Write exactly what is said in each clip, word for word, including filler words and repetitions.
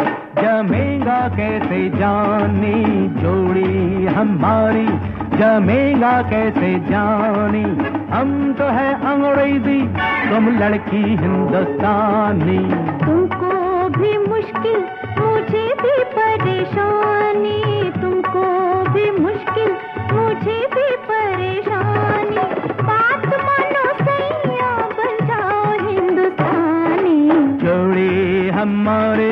जमेगा कैसे जानी जोड़ी हमारी, जमेगा कैसे जानी। हम तो है अंग्रेजी, तुम लड़की हिंदुस्तानी। तुमको भी मुश्किल, मुझे भी परेशानी, तुमको भी मुश्किल, मुझे भी परेशानी। बात मानो सैया, बन जाओ हिंदुस्तानी। जोड़ी हमारे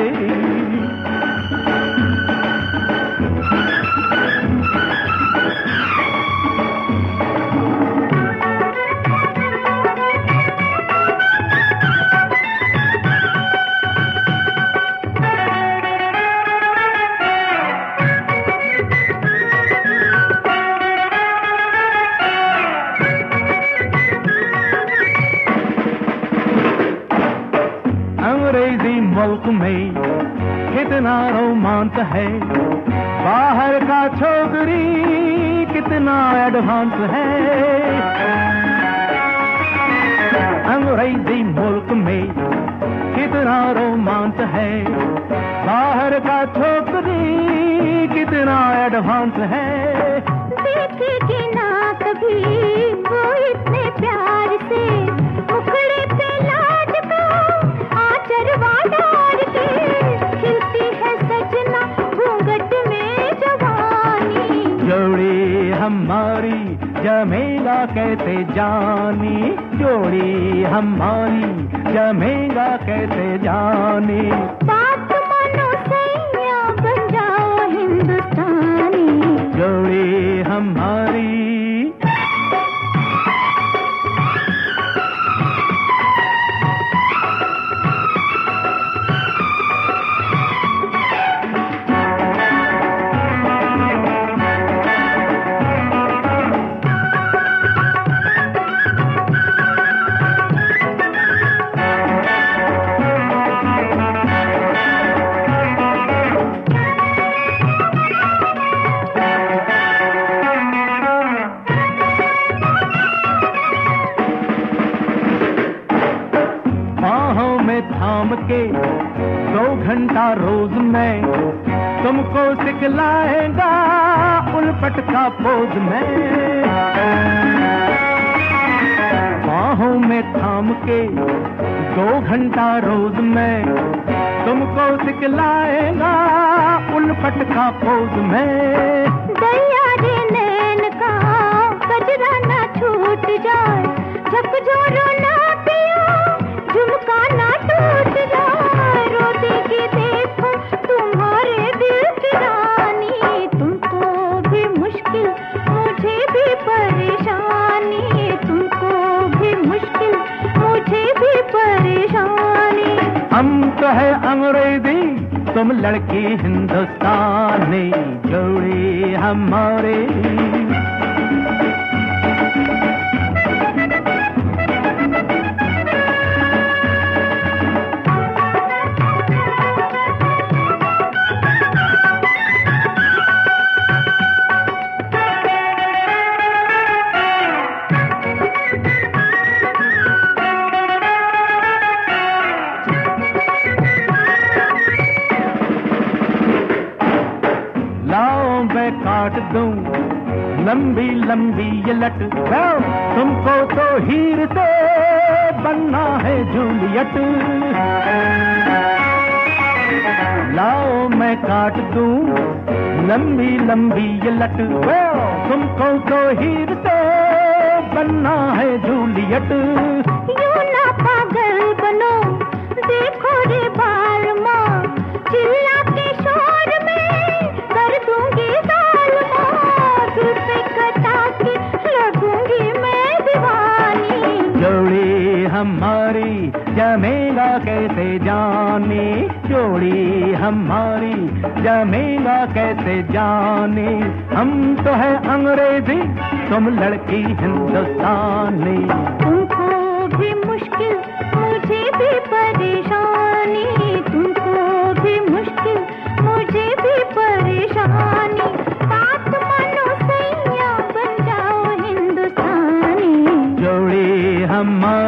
अंग्रेजी मुल्क में कितना रोमांच है, बाहर का छोकरी कितना एडवांस है। अंग्रेजी मुल्क में कितना रोमांच है, बाहर का छोकरी कितना एडवांस है। देखेगी ना कभी वो इतने प्यार से, मुखड़े पे लाज का आचरवा डाल के, खिलती है सजना घूंघट में जवानी। जोड़ी हमारी जमेगा कैसे जानी, जोड़ी हमारी जमेगा कैसे जानी। बात मानो सैया, बन जाओ हिंदुस्तानी। जोड़ी हमारी थाम के दो घंटा रोज में तुमको सिखलाएगा उलपट का पोज में। बाहों में थाम के दो घंटा रोज में तुमको सिखलाएगा उलपट का पोज में। दया रे नैन का कजरा ना छूट जाए, झकझोरो ना पिया, झुमका ना टूट जाए। रो देगी देखो तुम्हारे दिल की रानी। तुमको भी मुश्किल, मुझे भी परेशानी, तुमको भी मुश्किल, मुझे भी परेशानी। हम तो है अंग्रेजी, तुम लड़की हिंदुस्तानी। जोड़ी हमारे काट दूं लंबी लंबी ये लट, तुमको तो हीर से बनना है जूलियट। लाओ मैं काट दूं लंबी लंबी ये लट, तुमको तो हीर से बनना है जूलियट। यूं ना पागल बनो, देखो रे बाल माँ, चिल्ला के शोर में कर दूंगी साल माँ, दिल पे कटा के लगूंगी मैं दीवानी। जोड़ी हमारी जमेगा कैसे जानी, जोड़ी हमारी जमेगा कैसे जानी। हम तो है अंग्रेजी, तुम लड़की हिंदुस्तानी। तुमको भी मुश्किल, मुझे भी परेशानी, तुमको भी मुश्किल, मुझे भी परेशानी। बात मानो सैया, बन जाओ हिंदुस्तानी। जोड़ी हमारी